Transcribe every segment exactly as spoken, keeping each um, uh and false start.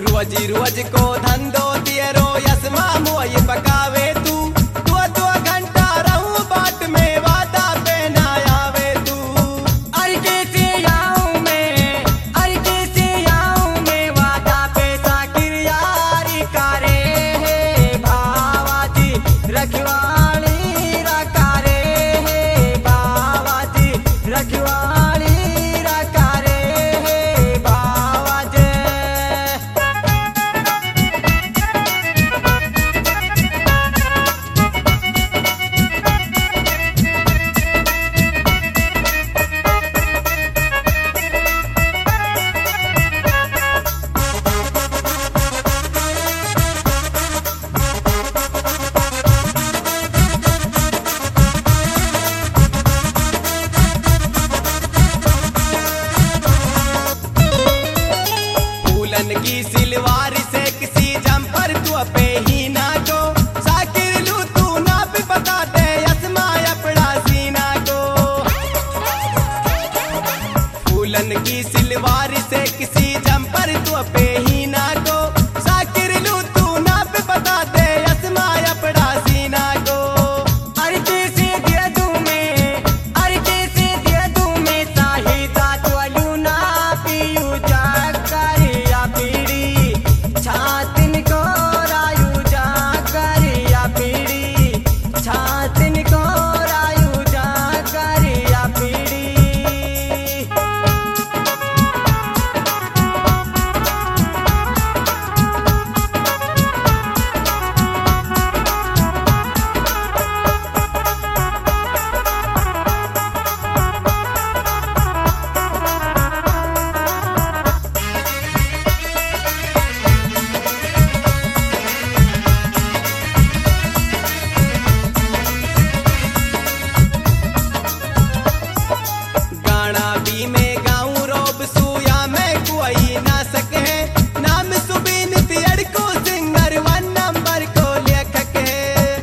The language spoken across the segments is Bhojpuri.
रोजी रोज को धंधो दियरो यसमा मोई पकावे तू दो दो घंटा रहूं बाट में वादा पे ना आवे तू। अरे कैसे आऊं मैं, अरे कैसे आऊं मैं वादा पे साकिर यारी करे है भावाजी रखवाली रकारे है भावाजी रखवाली रकारे है भावाजी। फूलन की सिलवार से किसी जम्पर तू पे ही ना को साकिर लू तू ना भी बता दे यसमा अपना सीना को। फूलन की सिलवार से किसी जम्पर तू पे ही ना को साकिर लू तू ना भी बता दे यसमा अपना सीना को। अरे कैसे दे दूं मैं, अरे कैसे दे दूं मैं साहिदा तो लूना पियू जा करिया पीड़ी छातिन को रायू जा करिया पीड़ी छातिन को रायू जा करिया पीड़ी। गाना भी में गाऊं रोब सुया में कोई ना सके नाम सुबीन तियड़ को सिंगर वन नंबर को लेखक है।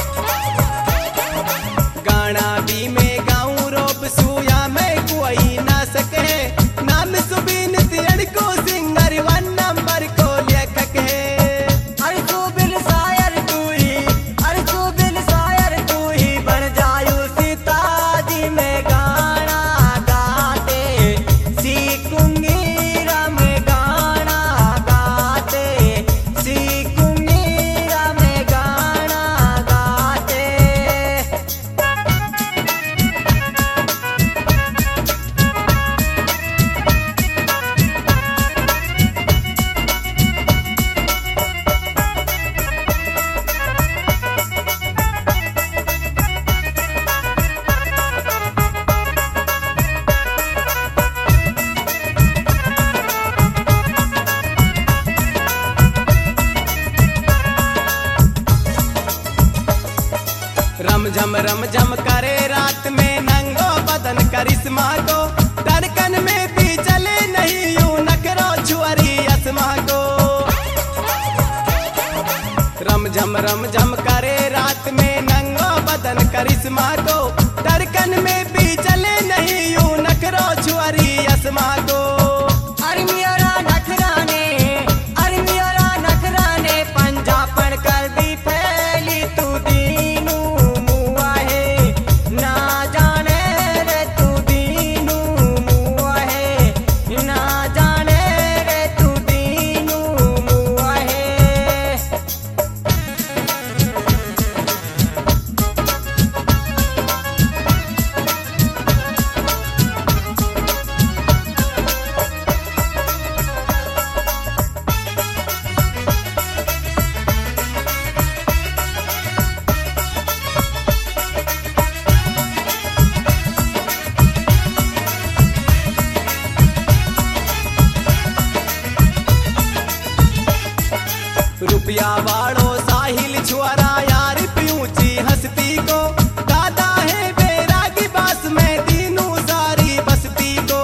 गाना भी में गाऊं रोब सुया में कोई ना सके नाम सुबीन तियड़ को सिंगर वन नंबर को लेखक है। अरे तू बिल शायर तू ही, अरे तू बिल शायर तू ही बन जायू सीताजी में गाना गाते सीखूंगी राम गाना गाते सीखूंगी राम गाना गाते। रम झम रम झम करे रात में नंगो बदन करिश्मा को धड़कन में भी चले नहीं यूं नखरो छुअरी असमा को। रम झम रम झम करे रात में नंगो बदन करिश्मा को धड़कन में भी चले नहीं यूं नखरो छुअरी असमा को। अरे मेरा नखराने, अरे मेरा नखराने पंजाबन कर दी फैली तू दीनू मुआ है ना जाने रे तू दीनू मुआ है ना जाने रे तू दीनू मुआ है। रुपया वाड़ो साहिल छुआरा यार प्यूची हस्ती को दादा है बैरागी बास में दीनू सारी बस्ती को।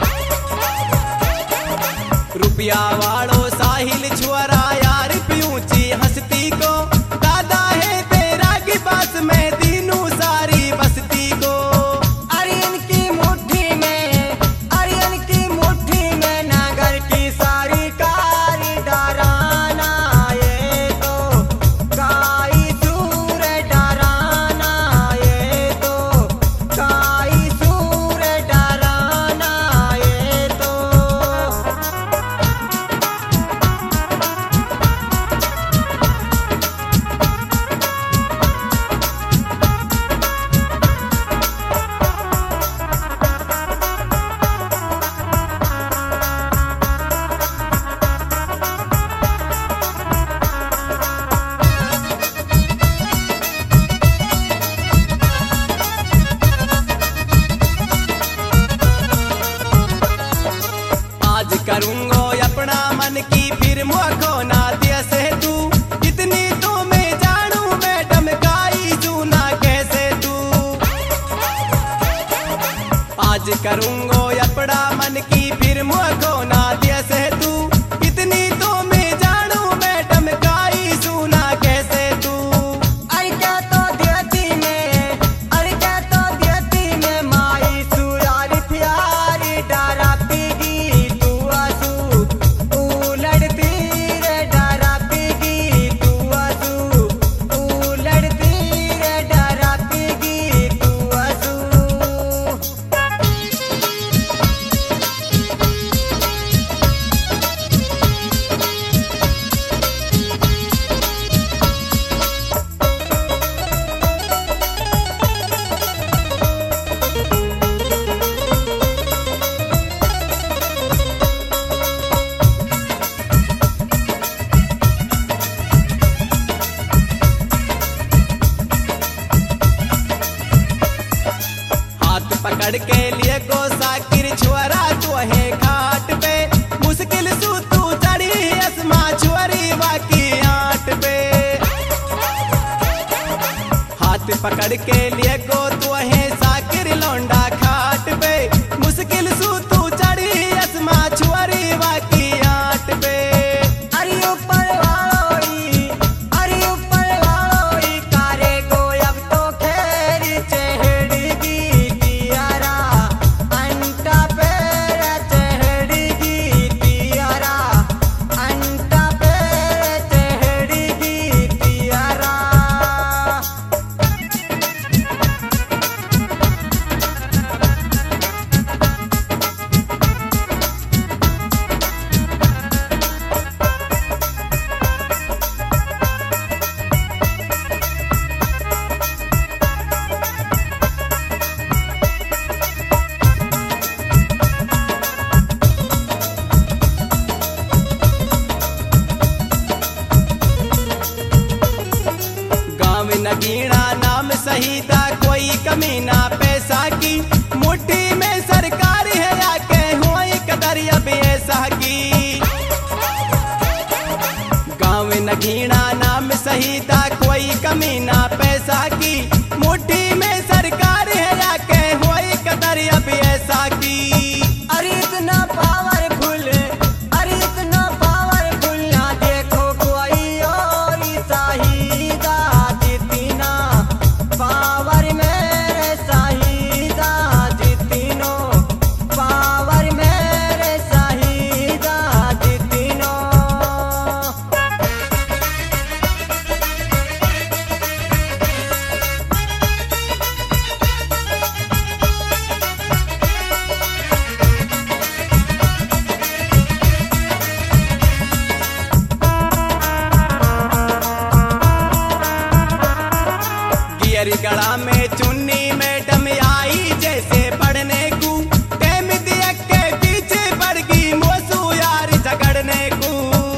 रुपया वाड़ो साहिल छुआरा यार प्यूची हस्ती को दादा है बैरागी बास में दीनू सारी बस्ती को। अरे इनकी मुट्ठी में, अरे इनकी मुट्ठी में नागर की सारी कारी डार पकड़ के लिए गो साकिर छुअरा तो है घाट पे मुश्किल सू तू चढ़ी असमा छुअरी बाकी आट पे हाथ पकड़ के लिए गो तो है साकिर लौंडा घाट पे मुश्किल सू तू चढ़ी असमा छुअरी बाकी आट पे अरे ऊपर वालोई अरे ऊपर वालोई कारे को अब तो खेरी चढ़गी तियारा अंटा पेर चढ़गी तियारा अंटा पेर चढ़गी तियारा। गाँव नगीना नाम सहीदा कोई कमी ना पैसा की मुट्ठी में सरकार है आके हुई कदर अब ऐसा की गाँव नगीना नाम सहीदा कोई कमी ना पैसा की मुट्ठी में सरकार है आके हुई कदर अब ऐसा की अरे इतना पावरफुल अरे इतना पावरफुल ना देखो कोई और शाहिदा जितना पावर मेरे शाहिदा जितनो पावर मेरे शाहिदा जितनो। गियर गड़ा में चुन्नी मैडम आई जैसे पढ़ने को टेम दिया के पीछे पड़ गई मोसू यार झगड़ने को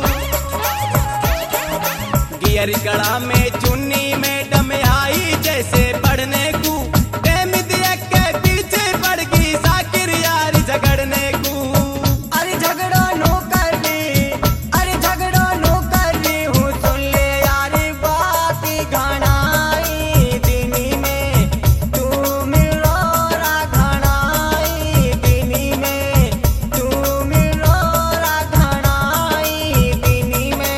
गियर गड़ा में चुन्नी मैडम आई जैसे पढ़ने को टेम दिया के पीछे पड़ गई साकिर यार झगड़ने को अरे झगड़ा नो कर ली अरे झगड़ा नो कर ली हूँ सुन ले यार बात घनाई दिनी में तू मिलो रा घनाई दिनी में तू मिलो रा घनाई दिनी में।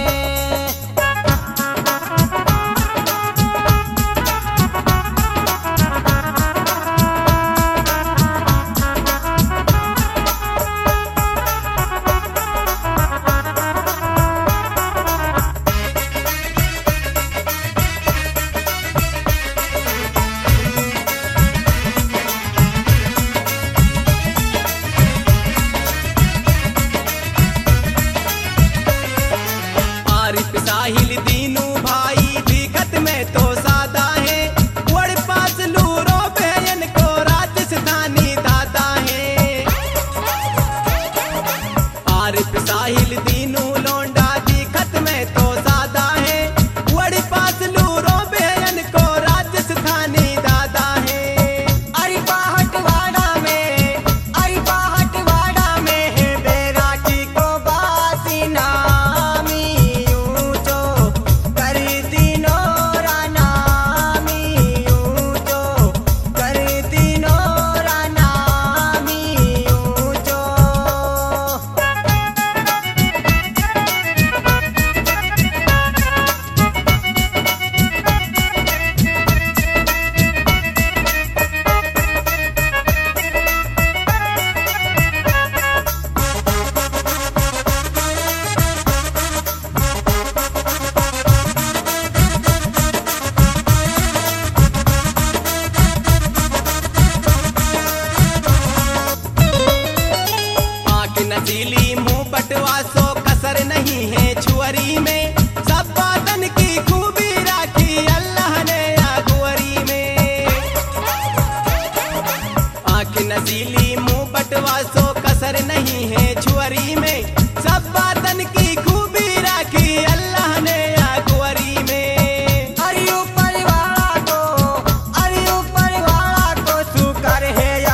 आरिफ साहिल दीनू भाई दिखत में तो सादा है वड़ पास लूरो बहन को राजस्थानी दादा है आरिफ साहिल दीनू लोंडा दिखत में तो सादा है वड़ पास लूरो बहन को राजस्थानी दादा है अरे बाहटवाड़ा में अरे बाहटवाड़ा में है बैरागी को बासी नामी ऊंचो कर दिनो रा नामी ऊंचो कर दिनो रा नामी ऊंचो। आंख नसीली मुंह पटवा सो कसर नहीं है छुअरी में सब बातन की खूबी राखी अल्लाह ने अगुवरी में आंख नसीली मुंह पटवा सो कसर नहीं है छुअरी में सब बातन की खूबी राखी अल्लाह ने अगुवरी में। अरे ऊपर वाला को अरे ऊपर वाला को शुक्र है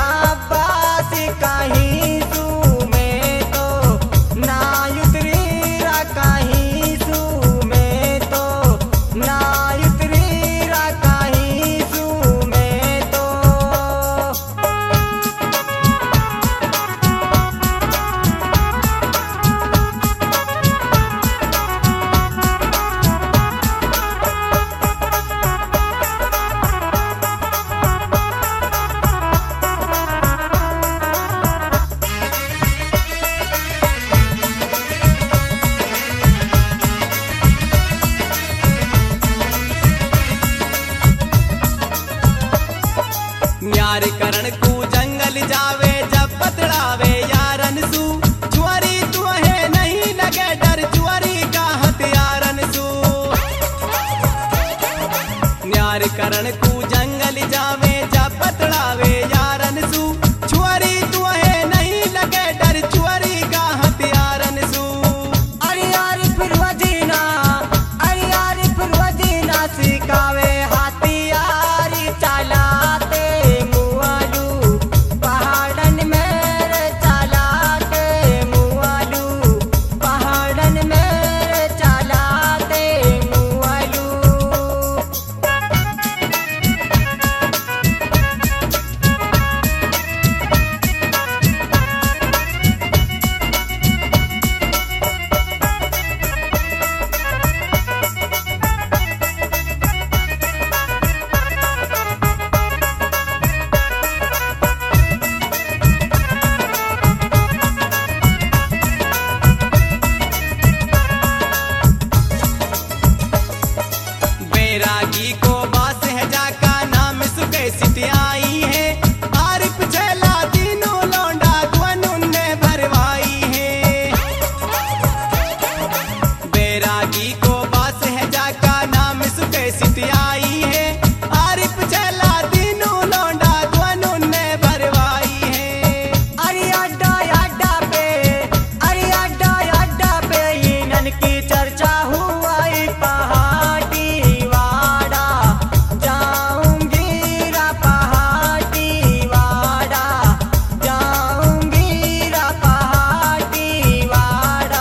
न्यार करण को जंगल जावे जब बतड़ावे यारन सू छुआरी तुहे नहीं लगे डर छुआरी का हथियारन सू न्यार करण को जंगल जावे जब बतड़ावे यारन सू छुआरी तुहे नहीं लगे डर छुआरी का हथियारन सू अरे यार फिर वजीना अरे यार फिर वजीना सिखावे हथियार चलाते मुआलू पहाड़न में चलाते मुआलू पहाड़न में चलाते मुआलू बैरागी को बास है जाका नाम सुखे सिटियाई है आरिफ झेला तीनों लौंडा दुअनुन ने भरवाई है बैरागी को बास है जाका नाम सुखे सिटियाई है आरिफ झेला तीनों लौंडा दुअनुन ने भरवाई है अरे अड्डा अड्डा पे अरे अड्डा अड्डा पे इनन की चर्चा हुआ ई पहाड़ी वाड़ा जाऊंगी रा पहाड़ी वाड़ा जाऊंगी रा पहाड़ी वाड़ा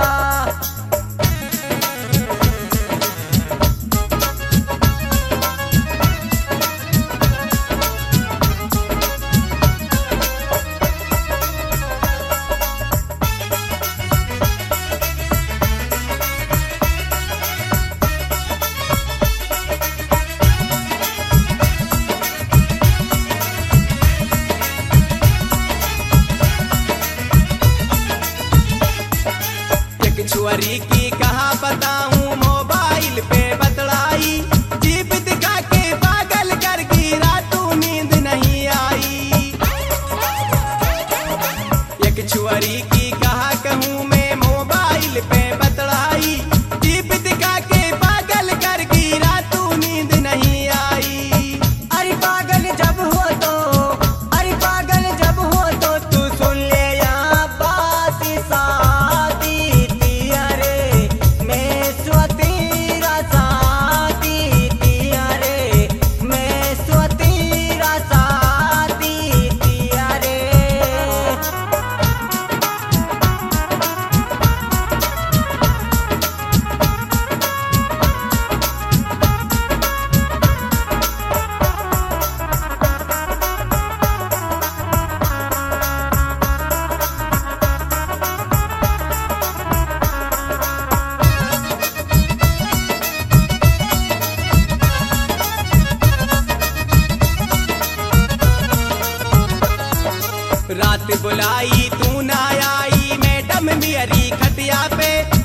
एक छुअरी की कहा बताऊं मोबाइल पे बतलाई जीप दिखा के पागल कर गिरा तू नींद नहीं आई एक छुअरी की कहा कहूं मैं मोबाइल पे बतलाई जीप दिखा के पागल कर गिरा तू नींद नहीं आई अरे पागल जब हो तो अरे पागल जब हो तो तू सुन ले यहाँ बात शादी तिया रे मैं स्वतीरा शादी तिया रे मैं स्वतीरा शादी तिया रे रात बुलाई तू ना आई मैडम मेरी खटिया पे